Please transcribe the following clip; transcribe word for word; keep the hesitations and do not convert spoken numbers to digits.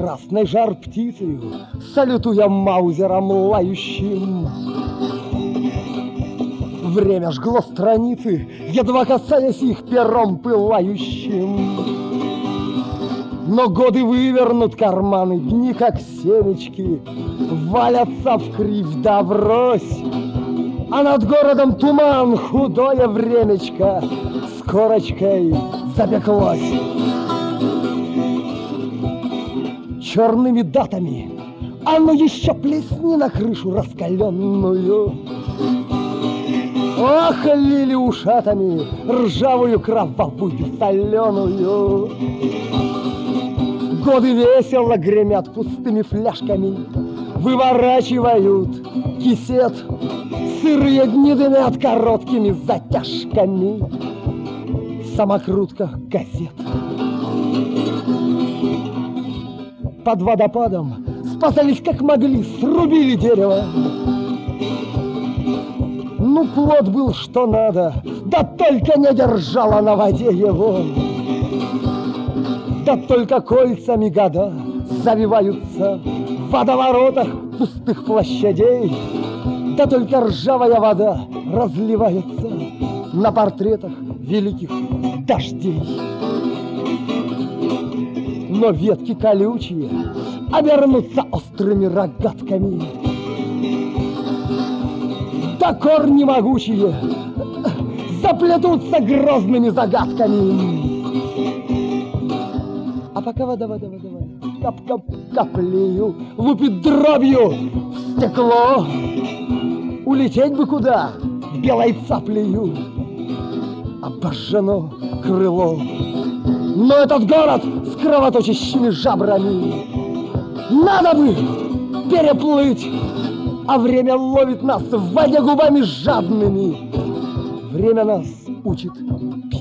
красной жар птицею, салютуя маузером лающим. Время жгло страницы, едва касаясь их пером пылающим. Но годы вывернут карманы, дни как семечки валятся вкривь да врозь. А над городом туман, худое времечко с корочкой запеклось. Черными датами, а ну еще плесни на крышу раскаленную. Ох, лили ушатами ржавую, кровавую, соленую. Годы весело гремят пустыми фляжками, выворачивают кисет. Сырые дни дымят короткими затяжками в самокрутках газет. Под водопадом спасались как могли, срубили дерево. Ну, плод был что надо, да только не держала на воде его. Да только кольцами года завиваются в водоворотах пустых площадей. Да только ржавая вода разливается на портретах великих дождей. Но ветки колючие обернутся острыми рогатками. Да корни могучие заплетутся грозными загадками. А пока вода, вода, вода, вода кап-кап каплею лупит дробью в стекло, улететь бы куда белой цаплею обожжено крыло. Но этот город с кровоточащими жабрами надо бы переплыть, а время ловит нас в воде губами жадными. Время нас учит